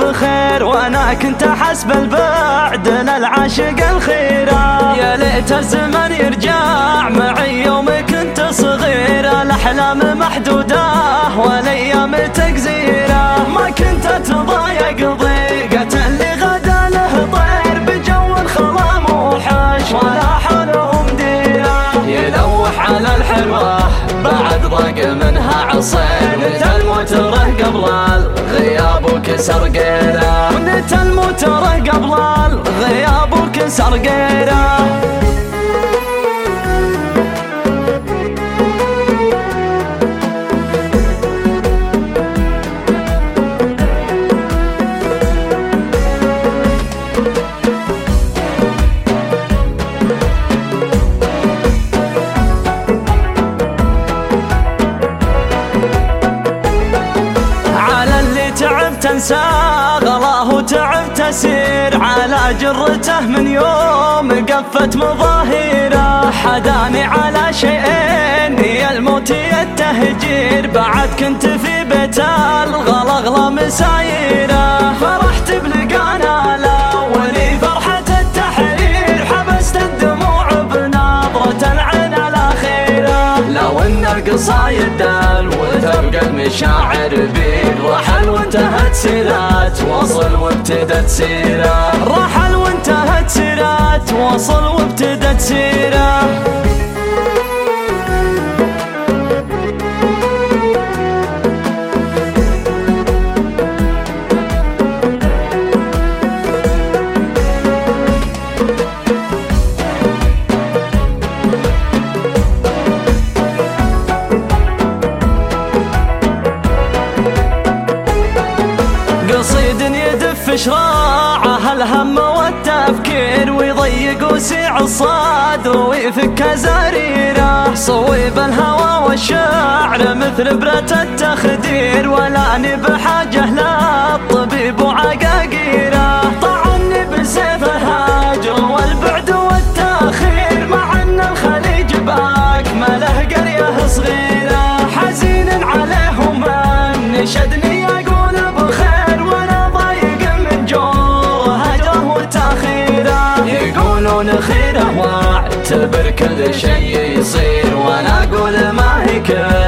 بخير وانا كنت حسب البعد للعاشق الخيرة. يا ليت الزمن يرجع معي يوم كنت صغيرة، الاحلام محدودة والايام تقزيرة. ما كنت اتضايق ضيقة اللي غدا له طير بجو الخلا موحش ولا حولهم ديرة. يلوح على الحلوة بعد ضاق منها عصير، نت الموتره قبل الغياب وكسر قيره. نت الموتره قبل الغياب وكسر قيره. تنسى غلاه وتعبت اسير على جرته من يوم قفت مظاهره. حداني على شيئين يا الموت يا التهجير، بعد كنت في بيت الغلا اغلى مسايره. فرحت بلقانا ولي فرحة التحرير، حبست الدموع بنظرة العين الاخيره. لو ان القصايد دال وتبقى المشاعر بيد، رحل وانتهت سيرات وصل وابتدت سيره. رحل وانتهت سيرات وصل وابتدت سيره. قصيد يدف شراعه الهم والتفكير، ويضيق وسيع الصدر ويفك زريره. صويب الهوى والشعر مثل برة التخدير، ولاني بحاجه للطبيب وعقاقيره. طعني بسيف الهاجر والبعد والتاخير، مع ان الخليج باكمله قريه صغيره. حزين عليهم من شدني اقول بخير، وانا ضايق من جور هجره وتاخيره. يقولون خيره واعتبر كل شيء يصير، وانا اقول ما هي كل